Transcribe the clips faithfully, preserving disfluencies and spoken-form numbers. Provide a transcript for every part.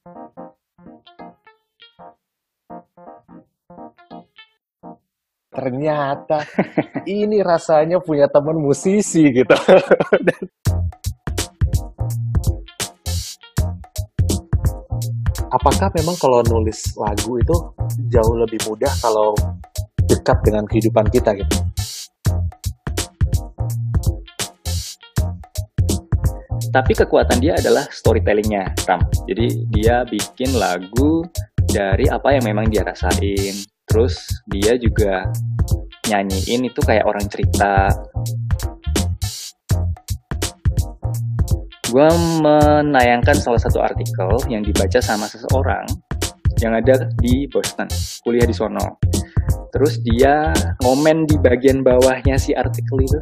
Ternyata ini rasanya punya teman musisi gitu. Apakah memang kalau nulis lagu itu jauh lebih mudah kalau dekat dengan kehidupan kita gitu? Tapi kekuatan dia adalah storytellingnya, Ram. Jadi dia bikin lagu dari apa yang memang dia rasain. Terus dia juga nyanyiin itu kayak orang cerita. Gue menayangkan salah satu artikel yang dibaca sama seseorang yang ada di Boston, kuliah di sono. Terus dia ngomen di bagian bawahnya si artikel itu.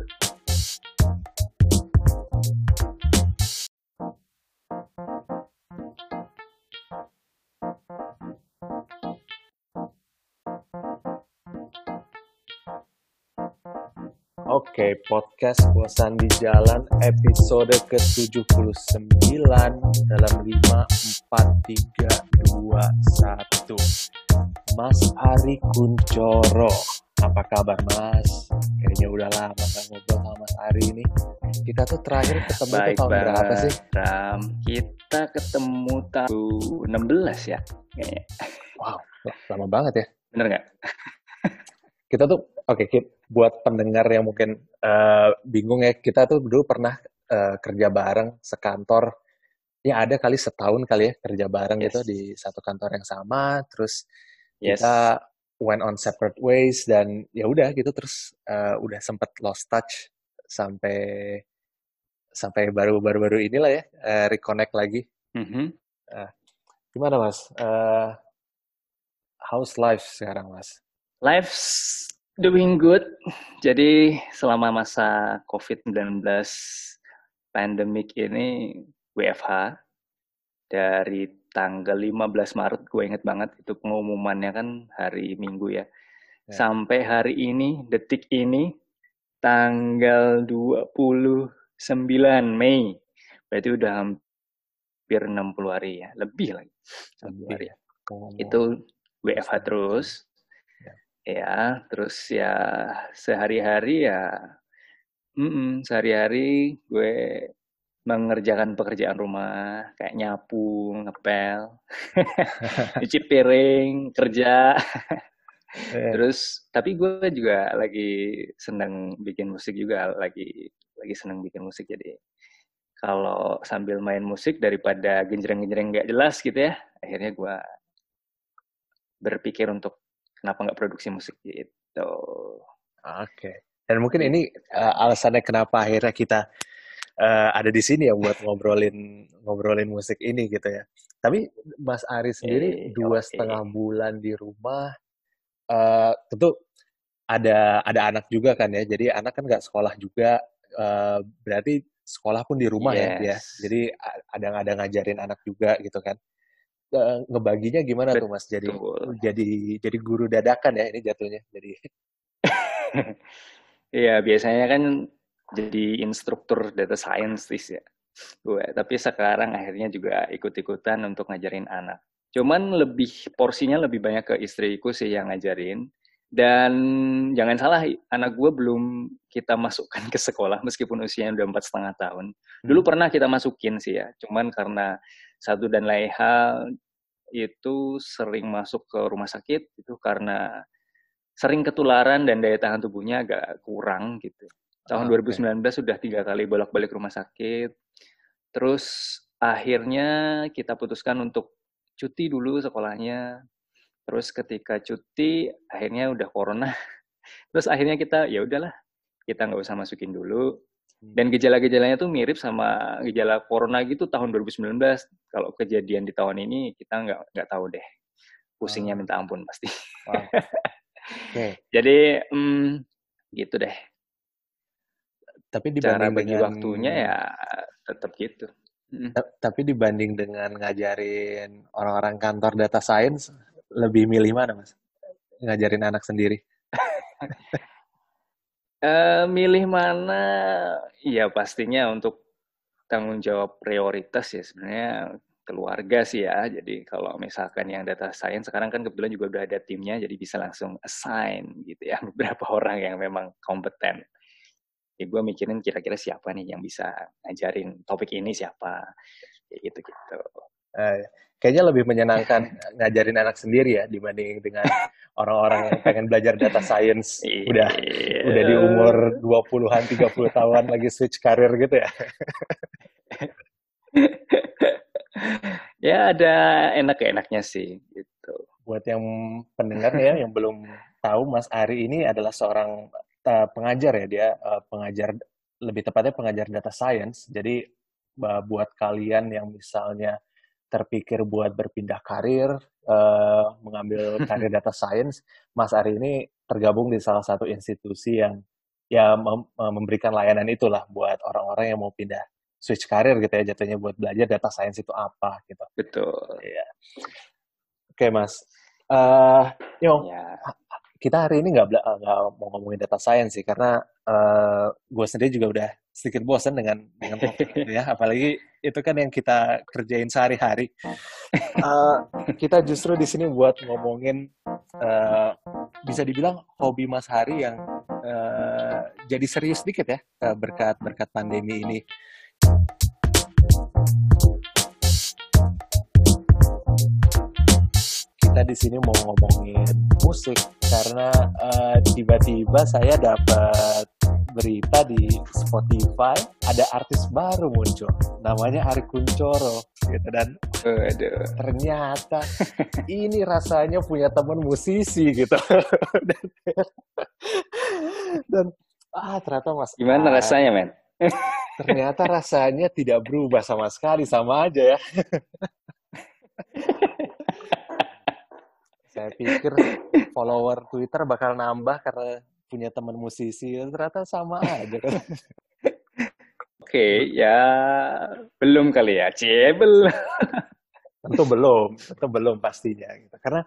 Oke, podcast Bosan di Jalan episode ke tujuh puluh sembilan dalam lima, empat, tiga, dua, satu. Mas Ari Kuncoro, apa kabar Mas? Kayaknya udah lama gak ngobrol sama Mas Ari ini. Kita tuh terakhir ketemu tuh Baik tahun berapa banget, sih? Ram. Kita ketemu tahun enam belas ya, kayaknya. Wow, lama banget ya. Bener nggak? Kita tuh, oke, okay, buat pendengar yang mungkin uh, bingung ya, kita tuh dulu pernah uh, kerja bareng sekantor. Ya ada kali setahun kali ya kerja bareng Yes. gitu di satu kantor yang sama. Terus Yes. kita went on separate ways dan ya udah gitu. Terus uh, udah sempet lost touch sampai sampai baru-baru inilah ya uh, reconnect lagi. Mm-hmm. Uh, gimana Mas? Uh, how's life sekarang Mas? Life's doing good. Jadi selama masa covid sembilan belas pandemic ini W F H dari tanggal lima belas Maret, gue inget banget itu pengumumannya kan hari Minggu ya. Ya. Sampai hari ini, detik ini, tanggal dua puluh sembilan Mei. Berarti udah hampir enam puluh hari ya, lebih lagi. enam puluh hari. Ya. Oh. Itu W F H terus. Ya, terus ya sehari-hari ya, mm-mm, sehari-hari gue mengerjakan pekerjaan rumah kayak nyapu, ngepel, cuci piring, kerja. Terus tapi gue juga lagi senang bikin musik juga, lagi lagi senang bikin musik. Jadi kalau sambil main musik daripada genjreng-genjreng nggak jelas gitu ya, akhirnya gue berpikir untuk kenapa nggak produksi musik gitu. Oke. Okay. Dan mungkin gitu. Ini uh, alasannya kenapa akhirnya kita uh, ada di sini ya buat ngobrolin ngobrolin musik ini gitu ya. Tapi Mas Ari sendiri hey, dua okay. setengah bulan di rumah, uh, tentu ada ada anak juga kan ya. Jadi anak kan nggak sekolah juga, uh, berarti sekolah pun di rumah yes. ya, ya. Jadi ada ada ngajarin anak juga gitu kan. Uh, ngebaginya gimana Betul. tuh Mas? Jadi jadi jadi guru dadakan ya ini jatuhnya. Jadi Iya, biasanya kan jadi instruktur data scientist ya gue. Tapi sekarang akhirnya juga ikut-ikutan untuk ngajarin anak. Cuman lebih porsinya lebih banyak ke istriku sih yang ngajarin. Dan jangan salah, anak gue belum kita masukkan ke sekolah meskipun usianya udah empat setengah tahun. Dulu hmm. pernah kita masukin sih ya. Cuman karena satu dan lain hal itu sering masuk ke rumah sakit itu karena sering ketularan dan daya tahan tubuhnya agak kurang gitu. Tahun oh, dua ribu sembilan belas okay. sudah tiga kali bolak-balik rumah sakit. Terus akhirnya kita putuskan untuk cuti dulu sekolahnya. Terus ketika cuti akhirnya udah corona. Terus akhirnya kita ya udahlah, kita nggak usah masukin dulu. Dan gejala-gejalanya tuh mirip sama gejala corona gitu tahun dua ribu sembilan belas. Kalau kejadian di tahun ini kita nggak nggak tahu deh. Pusingnya oh. minta ampun pasti. Wow. Okay. Jadi, hmm, gitu deh. Tapi dibanding cara bagi dengan waktunya ya tetap gitu. Hmm. Tapi dibanding dengan ngajarin orang-orang kantor data science, lebih milih mana Mas? Ngajarin anak sendiri? uh, milih mana? Ya pastinya untuk tanggung jawab prioritas ya sebenarnya keluarga keluarga sih ya. Jadi kalau misalkan yang data science sekarang kan kebetulan juga udah ada timnya, jadi bisa langsung assign gitu ya beberapa orang yang memang kompeten. Ya gue mikirin kira-kira siapa nih yang bisa ngajarin topik ini siapa, kayak gitu-gitu. Eh, kayaknya lebih menyenangkan ngajarin anak sendiri ya dibanding dengan orang-orang yang pengen belajar data science udah udah di umur dua puluhan, tiga puluh tahun lagi switch karir gitu ya. Ya ada enak-enaknya sih gitu. Buat yang pendengar nih ya, yang belum tahu, Mas Ari ini adalah seorang uh, pengajar ya, dia uh, pengajar, lebih tepatnya pengajar data science. Jadi uh, buat kalian yang misalnya terpikir buat berpindah karir, uh, mengambil karir data science, Mas Ari ini tergabung di salah satu institusi yang ya mem- memberikan layanan itulah buat orang-orang yang mau pindah switch karir gitu ya, jatuhnya buat belajar data science itu apa gitu. Betul. Iya. Oke Mas, uh, yo Ya. kita hari ini nggak bela- nggak mau ngomongin data science sih, karena uh, gue sendiri juga udah sedikit bosan dengan dengan topik itu ya, apalagi itu kan yang kita kerjain sehari-hari. Uh, kita justru di sini buat ngomongin uh, bisa dibilang hobi Mas Hari yang uh, jadi serius dikit ya, uh, berkat berkat pandemi ini. Kita di sini mau ngomongin musik karena uh, tiba-tiba saya dapat berita di Spotify ada artis baru muncul, namanya Ari Kunchoro gitu, dan Aduh. ternyata ini rasanya punya teman musisi gitu. dan, dan ah ternyata Mas Gimana Ari, rasanya, men? ternyata rasanya tidak berubah sama sekali, sama aja ya. Saya pikir follower Twitter bakal nambah karena punya teman musisi, ternyata sama aja kan. Oke, okay, ya belum kali ya, cie belum. Tentu belum, tentu belum pastinya gitu. Karena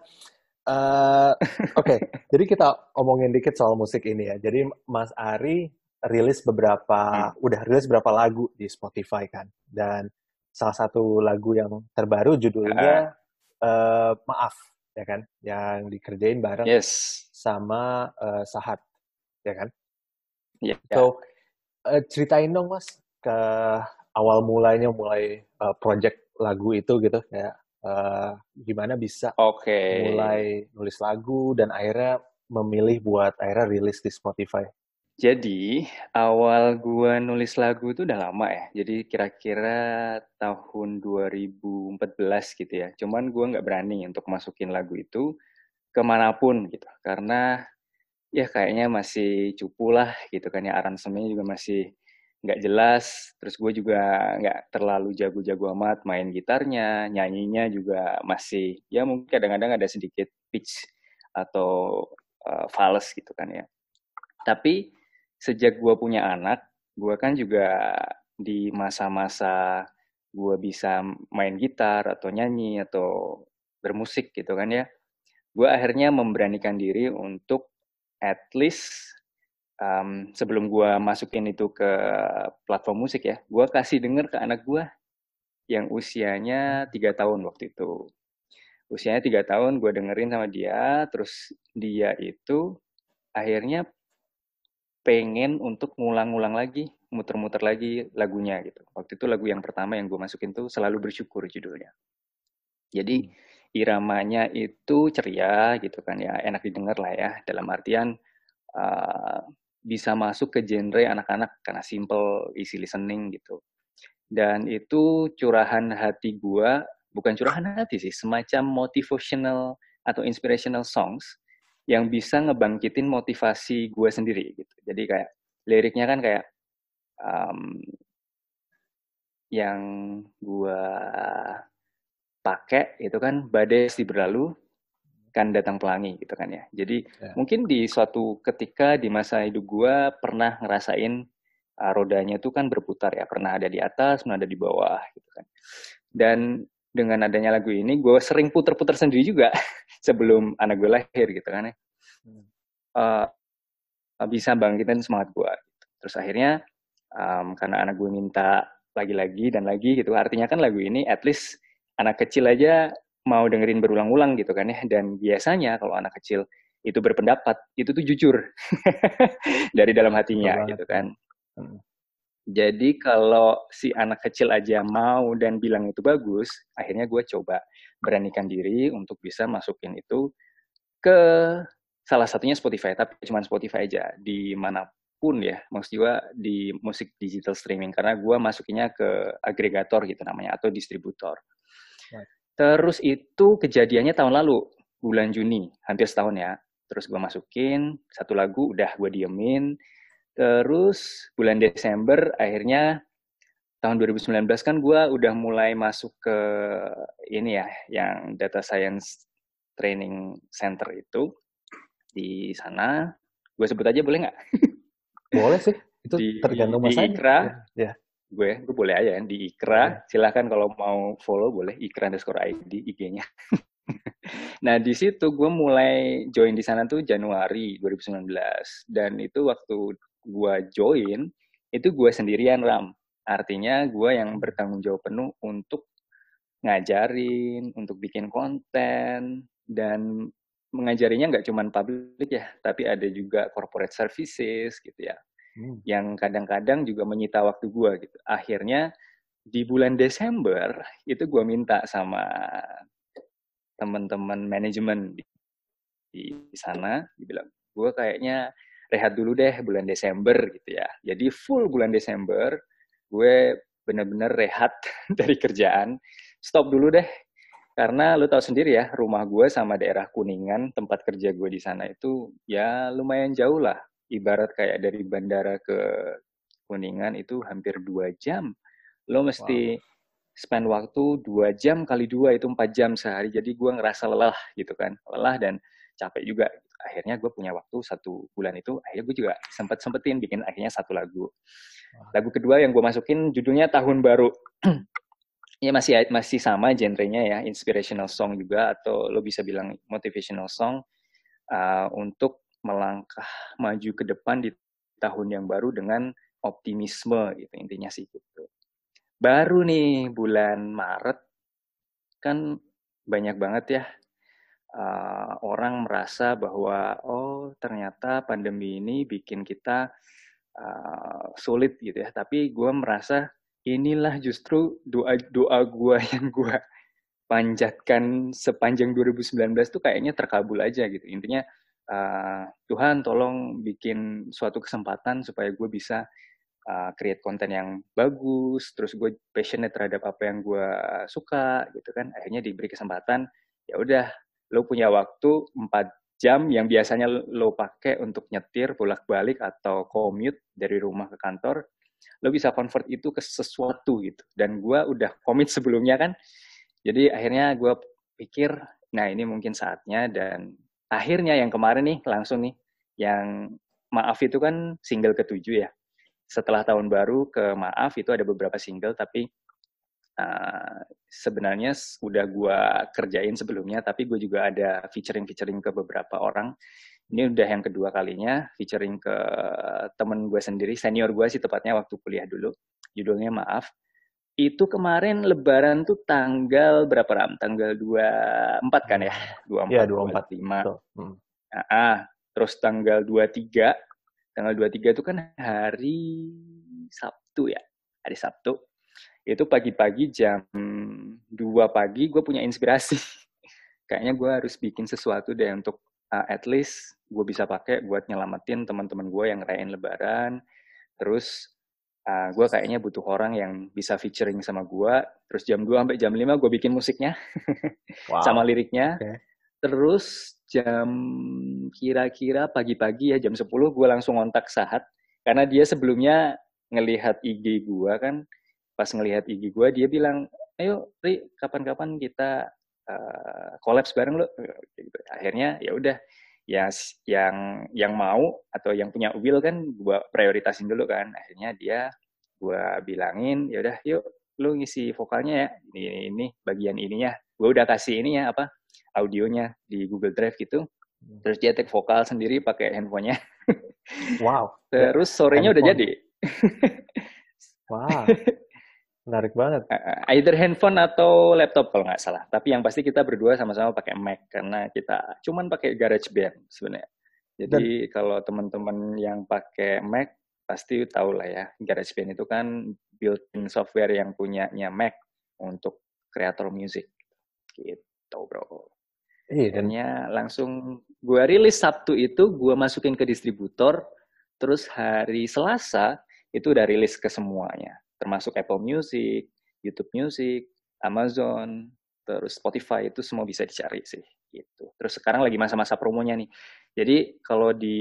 uh, oke, okay, jadi kita omongin dikit soal musik ini ya. Jadi Mas Ari rilis beberapa, hmm. udah rilis beberapa lagu di Spotify kan. Dan salah satu lagu yang terbaru judulnya uh. Uh, Maaf, ya kan, yang dikerjain bareng yes. sama uh, Sahat, ya kan. Yeah, so uh, ceritain dong Mas ke awal mulanya, mulai uh, project lagu itu gitu, kayak uh, gimana bisa okay. mulai nulis lagu dan akhirnya memilih buat akhirnya rilis di Spotify. Jadi awal gua nulis lagu itu udah lama ya. Jadi kira-kira tahun dua ribu empat belas gitu ya. Cuman gua nggak berani untuk masukin lagu itu kemanapun gitu. Karena ya kayaknya masih cupu lah gitu kan ya. Aransemennya juga masih nggak jelas. Terus gue juga nggak terlalu jago-jago amat main gitarnya. Nyanyinya juga masih ya mungkin kadang-kadang ada sedikit pitch atau uh, fals gitu kan ya. Tapi sejak gue punya anak, gue kan juga di masa-masa gue bisa main gitar atau nyanyi atau bermusik gitu kan ya, gue akhirnya memberanikan diri untuk at least um, sebelum gue masukin itu ke platform musik ya, gue kasih denger ke anak gue yang usianya tiga tahun waktu itu. Usianya tiga tahun, gue dengerin sama dia, terus dia itu akhirnya pengen untuk ngulang-ngulang lagi, muter-muter lagi lagunya gitu. Waktu itu lagu yang pertama yang gue masukin tuh Selalu Bersyukur judulnya. Jadi iramanya itu ceria gitu kan ya, enak didengar lah ya. Dalam artian uh, bisa masuk ke genre anak-anak karena simple, easy listening gitu. Dan itu curahan hati gue, bukan curahan hati sih, semacam motivational atau inspirational songs yang bisa ngebangkitin motivasi gue sendiri gitu. Jadi kayak liriknya kan kayak um, yang gue pakai itu kan badai pasti berlalu kan datang pelangi gitu kan ya. Jadi yeah. mungkin di suatu ketika di masa hidup gue pernah ngerasain uh, rodanya itu kan berputar ya, pernah ada di atas, pernah ada di bawah gitu kan. Dan dengan adanya lagu ini gue sering puter-puter sendiri juga sebelum anak gue lahir gitu kan ya. Uh, bisa bangkitin semangat gue. Terus akhirnya um, karena anak gue minta lagi-lagi dan lagi gitu, artinya kan lagu ini at least anak kecil aja mau dengerin berulang-ulang gitu kan ya. Dan biasanya kalau anak kecil itu berpendapat, itu tuh jujur dari dalam Betul hatinya banget. gitu kan. Hmm. Jadi kalau si anak kecil aja mau dan bilang itu bagus, akhirnya gue coba beranikan diri untuk bisa masukin itu ke salah satunya Spotify, tapi cuma Spotify aja, dimanapun ya, maksud gue di musik digital streaming, karena gue masukinnya ke agregator gitu namanya, atau distributor. Right. Terus itu kejadiannya tahun lalu, bulan Juni, hampir setahun ya. Terus gue masukin, satu lagu udah gue diemin, terus bulan Desember akhirnya tahun dua ribu sembilan belas kan gue udah mulai masuk ke ini ya, yang data science training center itu. Di sana, gue sebut aja boleh nggak? Boleh sih, itu Di, tergantung di mas aja. Ikra, Ya. gue, gue boleh aja ya, di Ikra. Silahkan kalau mau follow boleh, Ikra underscore I D I G-nya. Nah, di situ gue mulai join di sana tuh Januari dua ribu sembilan belas. Dan itu waktu gue join, itu gue sendirian, Ram. Artinya gue yang bertanggung jawab penuh untuk ngajarin, untuk bikin konten, dan mengajarinya nggak cuma public ya, tapi ada juga corporate services gitu ya, hmm. yang kadang-kadang juga menyita waktu gue gitu. Akhirnya di bulan Desember itu gue minta sama teman-teman manajemen di, di sana, dibilang gue kayaknya rehat dulu deh bulan Desember gitu ya. Jadi full bulan Desember gue bener-bener rehat dari kerjaan, stop dulu deh. Karena lu tahu sendiri ya, rumah gue sama daerah Kuningan, tempat kerja gue di sana itu ya lumayan jauh lah. Ibarat kayak dari bandara ke Kuningan itu hampir dua jam. Lo mesti wow. spend waktu dua jam kali dua itu empat jam sehari. Jadi gue ngerasa lelah gitu kan. Lelah dan capek juga. Akhirnya gue punya waktu satu bulan itu, akhirnya gue juga sempet-sempetin bikin akhirnya satu lagu. Lagu kedua yang gue masukin judulnya Tahun Baru. Ya masih masih sama genrenya ya, inspirational song juga, atau lo bisa bilang motivational song, uh, untuk melangkah maju ke depan di tahun yang baru dengan optimisme gitu intinya sih gitu. Baru nih bulan Maret kan banyak banget ya uh, orang merasa bahwa oh ternyata pandemi ini bikin kita uh, sulit gitu ya, tapi gue merasa inilah justru doa doa gue yang gue panjatkan sepanjang dua ribu sembilan belas tuh kayaknya terkabul aja gitu. Intinya uh, Tuhan tolong bikin suatu kesempatan supaya gue bisa uh, create konten yang bagus, terus gue passionate terhadap apa yang gue suka gitu kan. Akhirnya diberi kesempatan, ya udah lo punya waktu empat jam yang biasanya lo pakai untuk nyetir bolak-balik atau commute dari rumah ke kantor, lo bisa convert itu ke sesuatu gitu. Dan gue udah komit sebelumnya kan, jadi akhirnya gue pikir nah ini mungkin saatnya. Dan akhirnya yang kemarin nih langsung nih, yang Maaf itu kan single ketujuh ya, setelah tahun baru ke Maaf itu ada beberapa single, tapi uh, sebenarnya udah gue kerjain sebelumnya, tapi gue juga ada featuring-featuring ke beberapa orang. Ini udah yang kedua kalinya featuring ke temen gue sendiri, senior gue sih tepatnya waktu kuliah dulu. Judulnya Maaf. Itu kemarin Lebaran tuh tanggal berapa Ram? Tanggal dua puluh empat kan ya? dua puluh empat, ya, dua puluh empat. dua puluh lima. Hmm. Ah, terus tanggal dua puluh tiga. Tanggal dua puluh tiga itu kan hari Sabtu ya. Hari Sabtu. Itu pagi-pagi jam dua pagi gue punya inspirasi. Kayaknya gue harus bikin sesuatu deh untuk uh, at least gue bisa pakai buat nyelamatin teman-teman gue yang ngerayain Lebaran. Terus uh, gue kayaknya butuh orang yang bisa featuring sama gue. Terus jam dua sampai jam lima gue bikin musiknya wow. sama liriknya. Okay. Terus jam kira-kira pagi-pagi ya jam sepuluh gue langsung ngontak Sahat. Karena dia sebelumnya ngelihat I G gue kan. Pas ngelihat I G gue dia bilang, ayo Ri kapan-kapan kita uh, collabs bareng lo. Akhirnya ya udah. Ya, yang yang mau atau yang punya will kan gue prioritasin dulu kan. Akhirnya dia gue bilangin ya udah yuk lu ngisi vokalnya ya, ini ini bagian ininya gue udah kasih ininya apa audionya di Google Drive gitu. Terus dia take vokal sendiri pakai handphonenya. Wow. Terus sorenya udah jadi. Wow. menarik banget. Uh, either handphone atau laptop kalau nggak salah. Tapi yang pasti kita berdua sama-sama pakai Mac karena kita cuman pakai GarageBand sebenarnya. Dan Jadi kalau teman-teman yang pakai Mac pasti tahu lah ya, GarageBand itu kan built-in software yang punyanya Mac untuk kreator musik. Gitu, bro. iya, dan Akhirnya langsung gue rilis Sabtu itu, gue masukin ke distributor, terus hari Selasa itu udah rilis ke semuanya, termasuk Apple Music, YouTube Music, Amazon, terus Spotify, itu semua bisa dicari sih gitu. Terus sekarang lagi masa-masa promonya nih. Jadi kalau di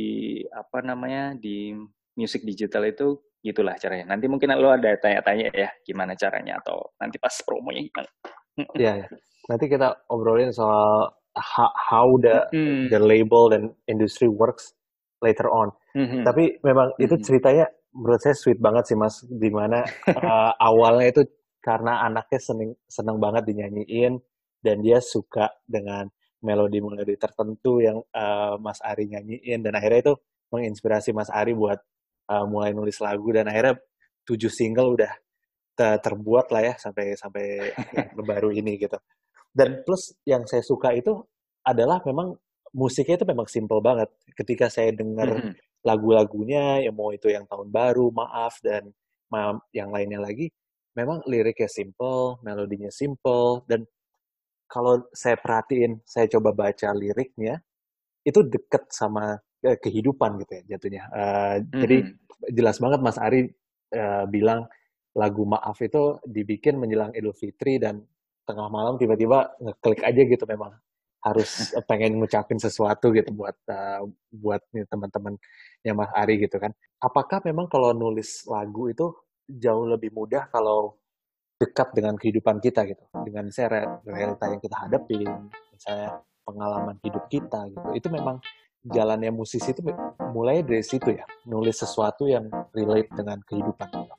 apa namanya di musik digital itu gitulah caranya. Nanti mungkin lo ada tanya-tanya ya gimana caranya atau nanti pas promonya gimana. ya, ya. Nanti kita obrolin soal how, how the Mm-mm. the label dan industry works later on. Mm-hmm. Tapi memang itu Mm-hmm. ceritanya menurut saya sweet banget sih Mas, dimana uh, awalnya itu karena anaknya seneng seneng banget dinyanyiin dan dia suka dengan melodi-melodi tertentu yang uh, Mas Ari nyanyiin, dan akhirnya itu menginspirasi Mas Ari buat uh, mulai nulis lagu, dan akhirnya tujuh single udah ter- terbuat lah ya sampai sampai yang terbaru ini gitu. Dan plus yang saya suka itu adalah memang musiknya itu memang simple banget. Ketika saya dengar Mm-hmm. lagu-lagunya, ya mau itu yang tahun baru, maaf, dan ma- yang lainnya lagi, memang liriknya simple, melodinya simple, dan kalau saya perhatiin, saya coba baca liriknya, itu deket sama eh, kehidupan gitu ya jatuhnya. Uh, jadi Mm-hmm. jelas banget Mas Ari uh, bilang lagu Maaf itu dibikin menjelang Idul Fitri dan tengah malam tiba-tiba ngeklik aja gitu, memang harus pengen ngucapin sesuatu gitu buat uh, buat nih teman-teman yang Mas Ari gitu kan. Apakah memang kalau nulis lagu itu jauh lebih mudah kalau dekat dengan kehidupan kita gitu, dengan misalnya realita yang kita hadapin, misalnya pengalaman hidup kita gitu, itu memang jalannya musisi itu mulai dari situ ya, nulis sesuatu yang relate dengan kehidupan gitu.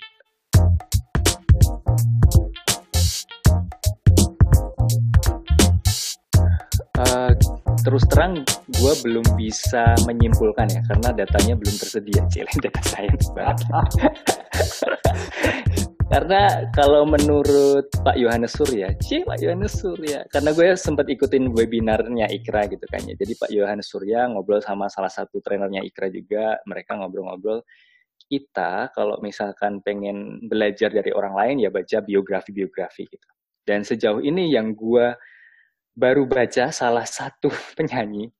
Uh, terus terang gue belum bisa menyimpulkan ya karena datanya belum tersedia, cile data science banget. Karena kalau menurut Pak Yohanes Surya, cie Pak Yohanes Surya, karena gue sempat ikutin webinarnya Ikra gitu kan ya. Jadi Pak Yohanes Surya ngobrol sama salah satu trainernya Ikra juga, mereka ngobrol-ngobrol. Kita kalau misalkan pengen belajar dari orang lain ya baca biografi-biografi gitu. Dan sejauh ini yang gue baru baca salah satu penyanyi,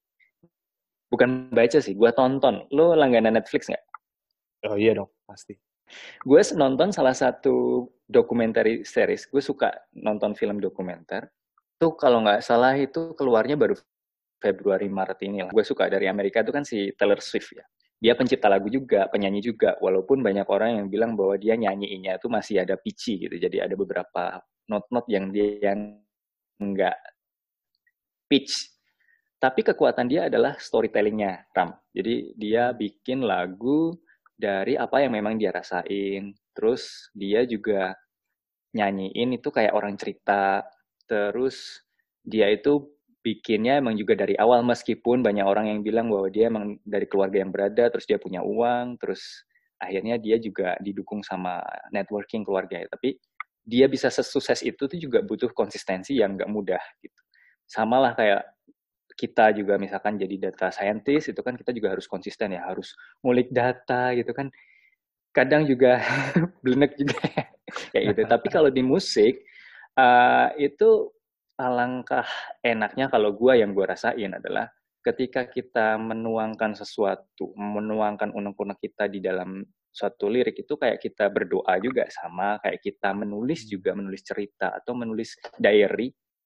bukan baca sih, gue tonton. Lo langganan Netflix nggak? Oh iya dong, pasti. Gue nonton salah satu dokumenter series, gue suka nonton film dokumenter. Tuh kalau nggak salah itu keluarnya baru Februari Maret ini lah. Gue suka dari Amerika itu kan si Taylor Swift ya. Dia pencipta lagu juga, penyanyi juga. Walaupun banyak orang yang bilang bahwa dia nyanyiinnya itu masih ada pitchy gitu. Jadi ada beberapa not-not yang dia yang nggak pitch. Tapi kekuatan dia adalah storytellingnya, Ram. Jadi dia bikin lagu dari apa yang memang dia rasain. Terus dia juga nyanyiin itu kayak orang cerita. Terus dia itu bikinnya emang juga dari awal, meskipun banyak orang yang bilang bahwa dia emang dari keluarga yang berada, terus dia punya uang, terus akhirnya dia juga didukung sama networking keluarga. Tapi dia bisa sesukses itu tuh juga butuh konsistensi yang gak mudah gitu. Sama lah kayak kita juga misalkan jadi data scientist itu kan kita juga harus konsisten ya, harus ngulik data gitu kan, kadang juga blenek juga kayak gitu. Tapi kalau di musik uh, itu alangkah enaknya kalau gue yang gue rasain adalah ketika kita menuangkan sesuatu, menuangkan unek-unek kita di dalam suatu lirik itu kayak kita berdoa juga, sama kayak kita menulis juga, menulis cerita atau menulis diary,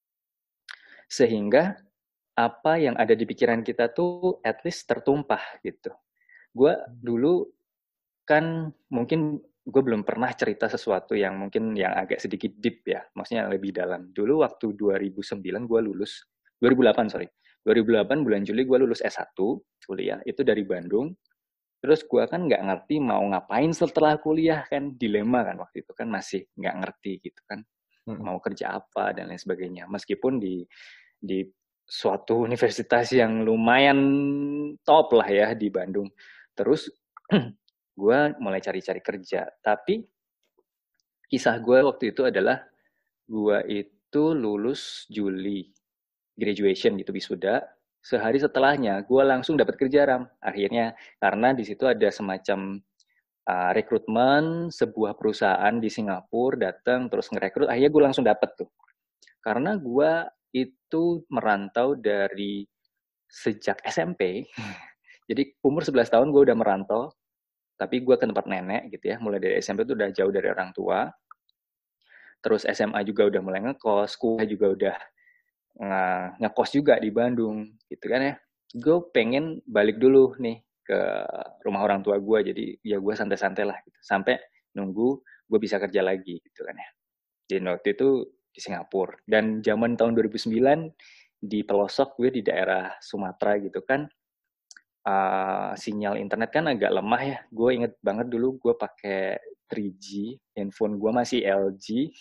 sehingga apa yang ada di pikiran kita tuh at least tertumpah gitu. Gue dulu kan mungkin gue belum pernah cerita sesuatu yang mungkin yang agak sedikit deep ya, maksudnya yang lebih dalam. Dulu waktu dua ribu sembilan gue lulus, dua ribu delapan sorry, dua ribu delapan bulan Juli gue lulus S satu kuliah, itu dari Bandung. Terus gue kan nggak ngerti mau ngapain setelah kuliah kan, dilema kan waktu itu kan, masih nggak ngerti gitu kan, mau kerja apa dan lain sebagainya. Meskipun di di suatu universitas yang lumayan top lah ya di Bandung. Terus gue mulai cari-cari kerja, tapi kisah gue waktu itu adalah gue itu lulus Juli, graduation gitu, wisuda. Sehari setelahnya gue langsung dapat kerja, Ram. Akhirnya karena di situ ada semacam uh, rekrutmen sebuah perusahaan di Singapura datang terus ngerekrut. Akhirnya gue langsung dapat tuh. Karena gue itu merantau dari sejak S M P. Jadi umur sebelas tahun gue udah merantau, tapi gue ke tempat nenek gitu ya. Mulai dari S M P itu udah jauh dari orang tua. Terus S M A juga udah mulai ngekos, kuliah juga udah nge- ngekos juga di Bandung gitu kan ya. Gue pengen balik dulu nih ke rumah orang tua gue, jadi ya gue santai-santai lah gitu. Sampai nunggu gue bisa kerja lagi gitu kan ya. Di waktu itu di Singapura. Dan zaman tahun dua ribu sembilan di pelosok gue di daerah Sumatera gitu kan, uh, sinyal internet kan agak lemah ya. Gue inget banget dulu gue pakai tiga G, handphone gue masih L G.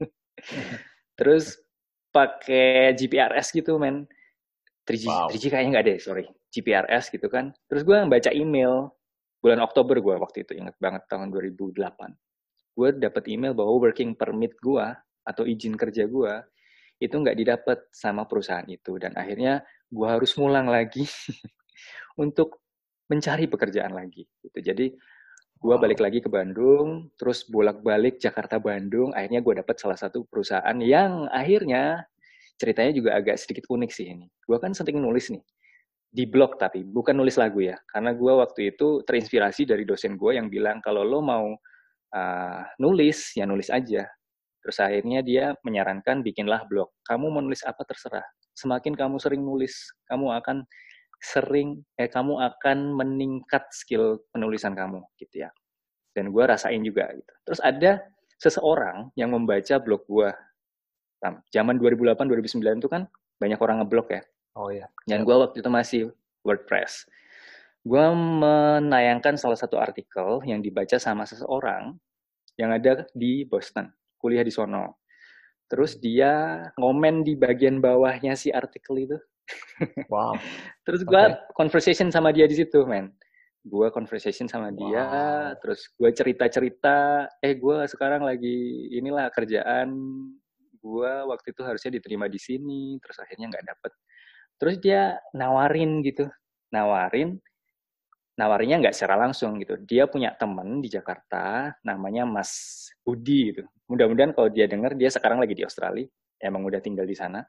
Terus pakai G P R S gitu men. tiga G, Wow. tiga G kayaknya nggak deh, sorry. G P R S gitu kan. Terus gue baca email. Bulan Oktober gue waktu itu, inget banget tahun dua ribu delapan. Gue dapet email bahwa working permit gue atau izin kerja gue itu nggak didapat sama perusahaan itu. Dan akhirnya gue harus ngulang lagi untuk mencari pekerjaan lagi. Gitu. Jadi gue balik Wow. lagi ke Bandung, terus bolak-balik Jakarta-Bandung. Akhirnya gue dapet salah satu perusahaan yang akhirnya ceritanya juga agak sedikit unik sih ini. Gue kan sering nulis nih, di blog tapi bukan nulis lagu ya. Karena gue waktu itu terinspirasi dari dosen gue yang bilang kalau lo mau uh, nulis, ya nulis aja. Terus akhirnya dia menyarankan bikinlah blog. Kamu mau nulis apa terserah. Semakin kamu sering nulis, kamu akan sering, eh kamu akan meningkat skill penulisan kamu gitu ya. Dan gue rasain juga gitu. Terus ada seseorang yang membaca blog gue. Zaman dua ribu delapan dua ribu sembilan itu kan banyak orang ngeblog ya. Oh ya. Dan Yep. gue waktu itu masih WordPress. Gue menayangkan salah satu artikel yang dibaca sama seseorang yang ada di Boston, kuliah di sono. Terus dia ngomen di bagian bawahnya si artikel itu. Wow. Terus gue Oke. conversation sama dia di situ, men. Gue conversation sama dia, Wow. terus gue cerita-cerita, eh gue sekarang lagi inilah kerjaan gue waktu itu harusnya diterima di sini, terus akhirnya nggak dapet. Terus dia nawarin gitu, nawarin, nawarinnya nggak secara langsung gitu. Dia punya temen di Jakarta, namanya Mas Budi gitu. Mudah-mudahan kalau dia dengar, dia sekarang lagi di Australia, emang udah tinggal di sana.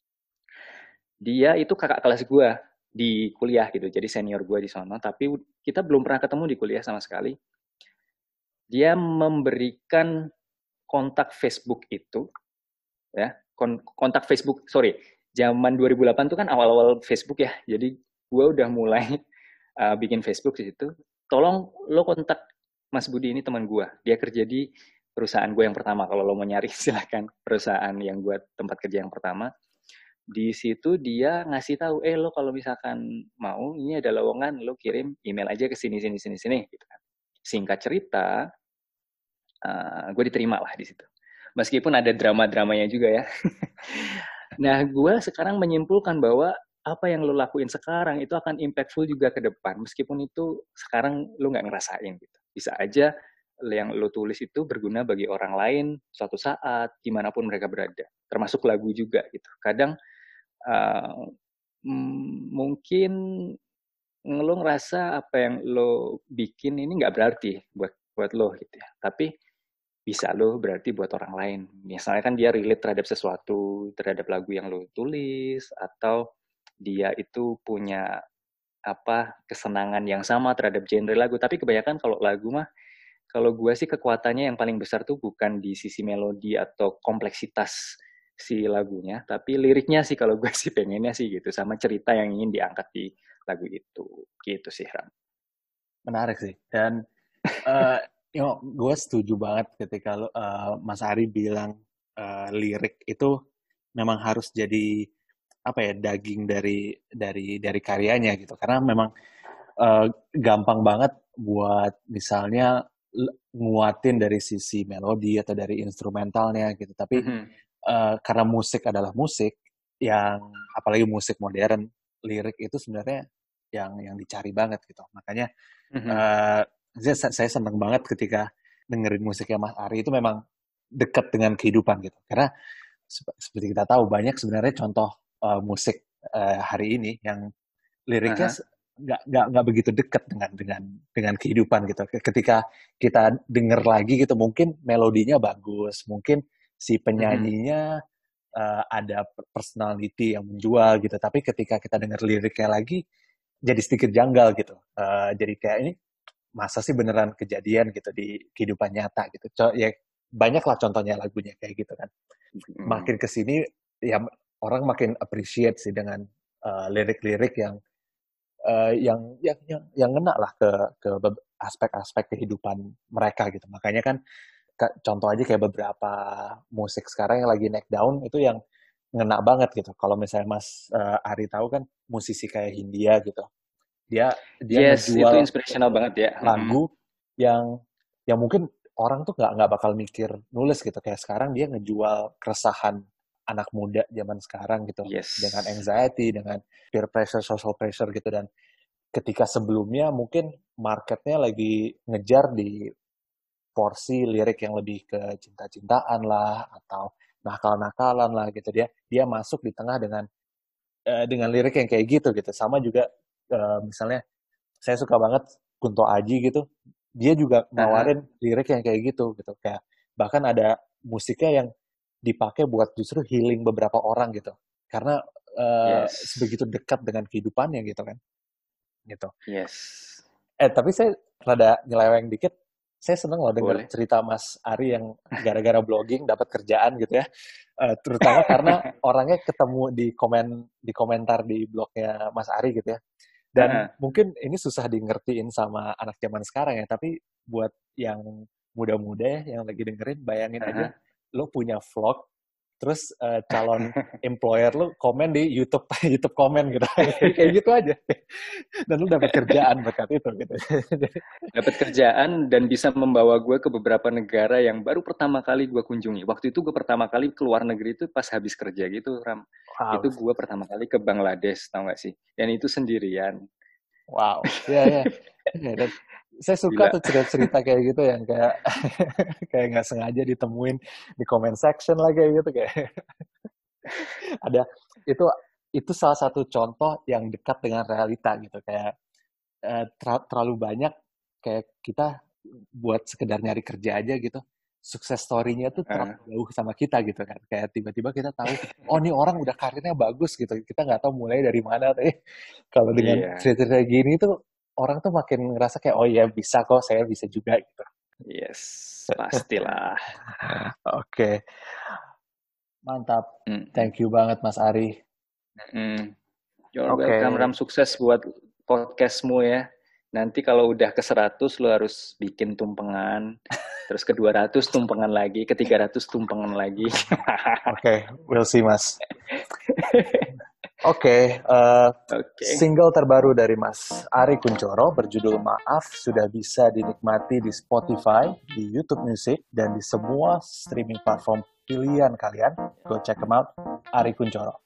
Dia itu kakak kelas gue di kuliah gitu, jadi senior gue di sana. Tapi kita belum pernah ketemu di kuliah sama sekali. Dia memberikan kontak Facebook itu, ya, kontak Facebook, sorry, zaman dua ribu delapan itu kan awal-awal Facebook ya, jadi gue udah mulai uh, bikin Facebook di situ. Tolong lo kontak Mas Budi, ini teman gue, dia kerja di perusahaan gue yang pertama. Kalau lo mau nyari silahkan, perusahaan yang gue tempat kerja yang pertama. Di situ dia ngasih tahu, eh lo kalau misalkan mau, ini ada lowongan, lo kirim email aja ke sini sini sini sini gitu kan. Singkat cerita, uh, gue diterima lah di situ. Meskipun ada drama-dramanya juga ya. Nah, gue sekarang menyimpulkan bahwa apa yang lo lakuin sekarang itu akan impactful juga ke depan. Meskipun itu sekarang lo nggak ngerasain gitu. Bisa aja yang lo tulis itu berguna bagi orang lain suatu saat, dimanapun mereka berada. Termasuk lagu juga gitu. Kadang uh, mungkin lo ngerasa apa yang lo bikin ini nggak berarti buat buat lo gitu ya. Tapi bisa lo berarti buat orang lain. Misalnya kan dia relate terhadap sesuatu, terhadap lagu yang lo tulis, atau dia itu punya apa kesenangan yang sama terhadap genre lagu. Tapi kebanyakan kalau lagu mah, kalau gue sih kekuatannya yang paling besar tuh bukan di sisi melodi atau kompleksitas si lagunya, tapi liriknya sih kalau gue sih pengennya sih gitu, sama cerita yang ingin diangkat di lagu itu. Gitu sih, Ram. Menarik sih. Dan uh, you know, gue setuju banget ketika uh, Mas Ari bilang uh, lirik itu memang harus jadi apa ya, daging dari dari dari karyanya gitu. Karena memang uh, gampang banget buat misalnya nguatin dari sisi melodi atau dari instrumentalnya gitu. Tapi Mm-hmm. uh, karena musik adalah musik, yang apalagi musik modern, lirik itu sebenarnya yang yang dicari banget gitu. Makanya Mm-hmm. uh, saya, saya senang banget ketika dengerin musiknya Mas Ari. Itu memang dekat dengan kehidupan gitu. Karena seperti kita tahu banyak sebenarnya contoh uh, musik uh, hari ini yang liriknya uh-huh. nggak nggak nggak begitu dekat dengan dengan dengan kehidupan gitu. Ketika kita denger lagi gitu, mungkin melodinya bagus, mungkin si penyanyinya uh, ada personality yang menjual gitu. Tapi ketika kita denger liriknya lagi, jadi sedikit janggal gitu. Uh, jadi kayak ini masa sih beneran kejadian gitu di kehidupan nyata gitu. Co- ya banyak lah contohnya lagunya kayak gitu kan. Makin kesini ya orang makin appreciate sih dengan uh, lirik-lirik yang uh, yang yang yang yang ngena lah ke ke aspek-aspek kehidupan mereka gitu. Makanya kan contoh aja kayak beberapa musik sekarang yang lagi naik daun itu yang ngena banget gitu. Kalau misalnya Mas uh, Ari tahu kan musisi kayak Hindia gitu. Dia dia Yes, itu ngejual inspirational banget ya. lagu yang yang mungkin orang tuh nggak nggak bakal mikir nulis gitu. Kayak sekarang dia ngejual keresahan anak muda zaman sekarang gitu. Yes. Dengan anxiety, dengan peer pressure, social pressure gitu. Dan ketika sebelumnya mungkin marketnya lagi ngejar di porsi lirik yang lebih ke cinta-cintaan lah atau nakal-nakalan lah gitu, dia dia masuk di tengah dengan uh, dengan lirik yang kayak gitu gitu. Sama juga uh, misalnya saya suka banget Kunto Aji gitu, dia juga nawarin uh-huh. lirik yang kayak gitu gitu, kayak bahkan ada musiknya yang dipakai buat justru healing beberapa orang gitu, karena uh, yes. sebegitu dekat dengan kehidupannya gitu kan gitu. Yes. Eh tapi saya rada nyeleweng dikit. Saya seneng loh denger cerita Mas Ari yang gara-gara blogging dapat kerjaan gitu ya. Uh, terutama karena orangnya ketemu di komen di komentar di blognya Mas Ari gitu ya. Dan uh-huh. mungkin ini susah di ngertiin sama anak zaman sekarang ya, tapi buat yang muda-muda ya yang lagi dengerin, bayangin uh-huh. aja lo punya vlog, terus uh, calon employer lo komen di YouTube YouTube komen gitu. Kayak gitu aja. Dan lo dapet kerjaan berkat itu gitu. Dapat kerjaan dan bisa membawa gue ke beberapa negara yang baru pertama kali gue kunjungi. Waktu itu gue pertama kali ke luar negeri itu pas habis kerja gitu, Ram. Wow. Itu gue pertama kali ke Bangladesh, tau gak sih? Dan itu sendirian. Wow, ya ya. Dan saya suka Gila. tuh cerita-cerita kayak gitu yang kayak kayak nggak sengaja ditemuin di comment section lah kayak gitu kayak. Ada itu itu salah satu contoh yang dekat dengan realita gitu, kayak eh, ter- terlalu banyak kayak kita buat sekedar nyari kerja aja gitu, sukses story-nya tuh terlalu uh. jauh sama kita gitu kan, kayak tiba-tiba kita tahu oh nih orang udah karirnya bagus gitu, kita nggak tahu mulai dari mana. Tapi kalau dengan yeah. cerita-cerita gini tuh orang tuh makin ngerasa kayak oh iya bisa kok, saya bisa juga gitu. Yes, pastilah. Oke, okay. Mantap. Mm-hmm. Thank you banget Mas Ari. Mm-hmm. You're okay. welcome, Ram. Sukses buat podcastmu ya. Nanti kalau udah ke seratus lo harus bikin tumpengan, terus ke dua ratus tumpengan lagi, ke tiga ratus tumpengan lagi. Oke, okay, we'll see Mas. Oke, okay, uh, okay. Single terbaru dari Mas Ari Kunchoro berjudul Maaf sudah bisa dinikmati di Spotify, di YouTube Music, dan di semua streaming platform pilihan kalian. Go check them out, Ari Kunchoro.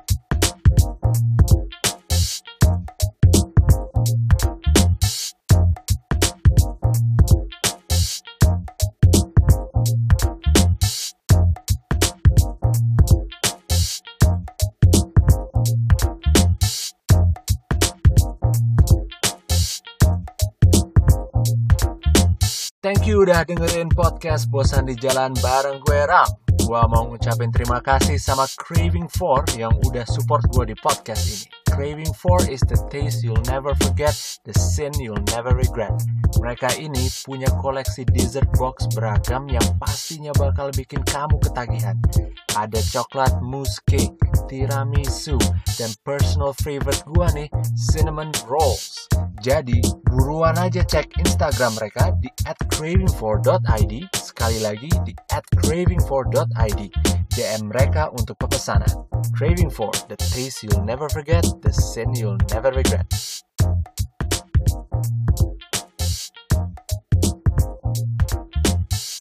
Thank you udah dengerin podcast Bosan di Jalan bareng gue Ram. Gua mau ngucapin terima kasih sama Craving For yang udah support gue di podcast ini. Craving For is the taste you'll never forget, the sin you'll never regret. Mereka ini punya koleksi dessert box beragam yang pastinya bakal bikin kamu ketagihan. Ada coklat mousse cake, tiramisu, dan personal favorite gua nih, cinnamon rolls. Jadi, buruan aja cek Instagram mereka di at craving for dot i d, sekali lagi di at craving for dot i d. D M mereka untuk pemesanan. Craving For, the taste you'll never forget, the sin you'll never regret.